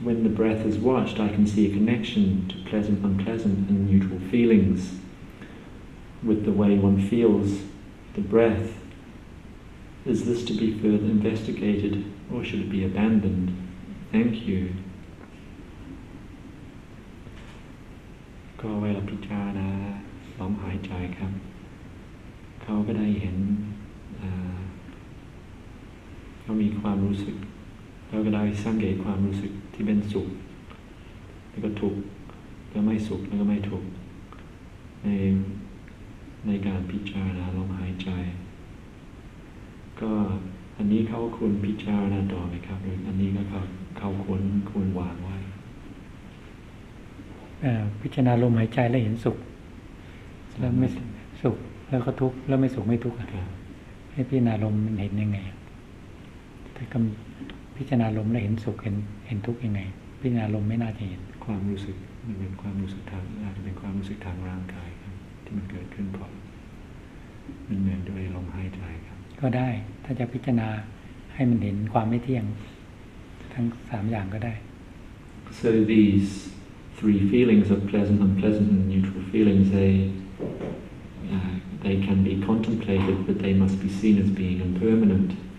when the breath is watched, I can see a connection to pleasant, unpleasant, and neutral feelings with the way one feels the breath. Is this to be further investigated, or should it be abandoned? Thank you. ก็เวลาพิจารณาลมหายใจครับเขาก็ได้เห็นเขามีความรู้สึกเราก็ได้สังเกตความรู้สึกที่เป็นสุขแล้วก็ทุกข์แล้วไม่สุขแล้วก็ไม่ทุกข์ในการพิจารณาลมหายใจก็อันนี้เขาควรพิจารณาต่อไหมครับหรืออันนี้ก็เขาควรวางไว้พิจารณาลมหายใจแล้วเห็นสุขแล้วไม่สุขแล้วก็ทุกข์แล้วไม่สุขไม่ทุกข์ให้พิจารณาลมมันเห็นยังไงถ้าพิจารณาลมแล้วเห็นสุขเห็นทุกข์ยังไงพิจารณาลมไม่น่าจะเห็นความรู้สึกมันเป็นความรู้สึกทางอาจจะเป็นความรู้สึกทางร่างกายครับที่มันเกิดขึ้นเพราะมันเหมือนด้วยลมหายใจครับก็ได้ถ้าจะพิจารณาให้มันเห็นความไม่เที่ยงทั้ง3อย่างก็ได้ So these three feelings of pleasant, unpleasant, and neutral feelings, they can be contemplated, but they must be seen as being impermanent.